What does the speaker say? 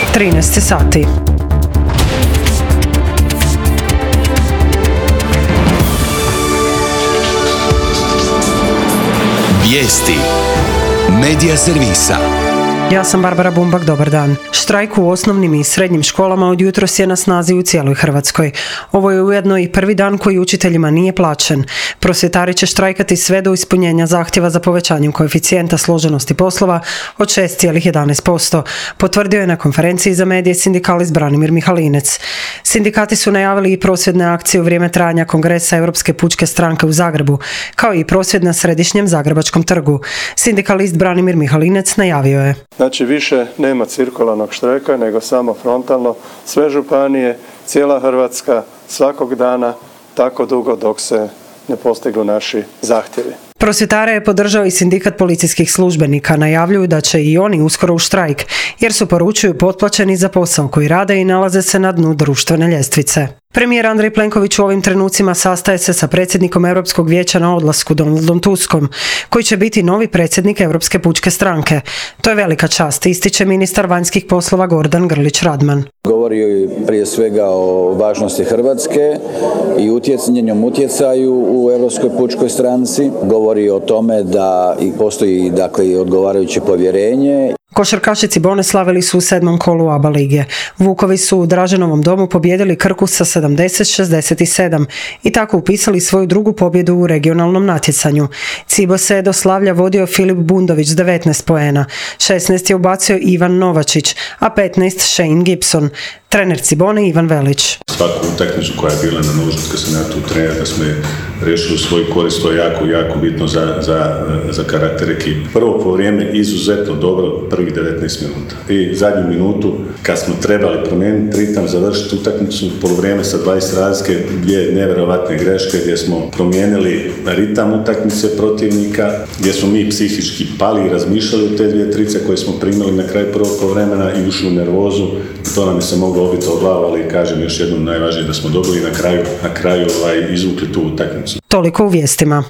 13 sati. Vijesti Medija servisa. Ja sam Barbara Bumbak, dobar dan. Štrajk u osnovnim i srednjim školama od jutros je na snazi u cijeloj Hrvatskoj. Ovo je ujedno i prvi dan koji učiteljima nije plaćen. Prosvjetari će štrajkati sve do ispunjenja zahtjeva za povećanjem koeficijenta složenosti poslova od 6,11%, potvrdio je na konferenciji za medije sindikalist Branimir Mihalinec. Sindikati su najavili i prosvjedne akcije u vrijeme trajanja kongresa Europske pučke stranke u Zagrebu, kao i prosvjed na središnjem Zagrebačkom trgu. Sindikalist Branimir Mihalinec najavio je: Znači više nema cirkularnog štrajka, nego samo frontalno, sve županije, cijela Hrvatska, svakog dana, tako dugo dok se ne postignu naši zahtjevi. Prosvjetare je podržao i sindikat policijskih službenika, najavljuju da će i oni uskoro u štrajk, jer su, poručuju, potplaćeni za posao koji rade i nalaze se na dnu društvene ljestvice. Premijer Andrej Plenković u ovim trenucima sastaje se sa predsjednikom Europskog vijeća na odlasku Donaldom Tuskom, koji će biti novi predsjednik Europske pučke stranke. To je velika čast, ističe ministar vanjskih poslova Gordan Grlić Radman. Govori prije svega o važnosti Hrvatske i njenom utjecaju u Europskoj pučkoj stranci. Govori o tome da postoji i odgovarajuće povjerenje. Košarkaši Cibone slavili su u 7. kolu ABA lige. Vukovi su u Draženovom domu pobijedili Krku sa 70-67 i tako upisali svoju drugu pobjedu u regionalnom natjecanju. Cibo se je do slavlja vodio Filip Bundović s 19 poena, 16 je ubacio Ivan Novačić, a 15 Shane Gibson. Trener Cibone Ivan Velić. Svaku utakmicu koja je bila na nožu, kad sam ja tu trener, da smo je riješili u svoju korist, to je jako bitno za karakter ekipe. Prvo poluvrijeme izuzetno dobro, prvih 19 minuta. I zadnju minutu, kad smo trebali promijeniti ritam, završiti utakmicu, poluvrijeme sa 20 razlike, dvije nevjerovatne greške gdje smo promijenili ritam utakmice protivnika, gdje smo mi psihički pali i razmišljali o te dvije trice koje smo primili na kraju prvog poluvremena i ušli u nervozu. To nam je se moglo obiti o glavu, ali kažem još jednom, najvažnije da smo dobili na kraju izvukli tu utakmicu. Toliko u vijestima.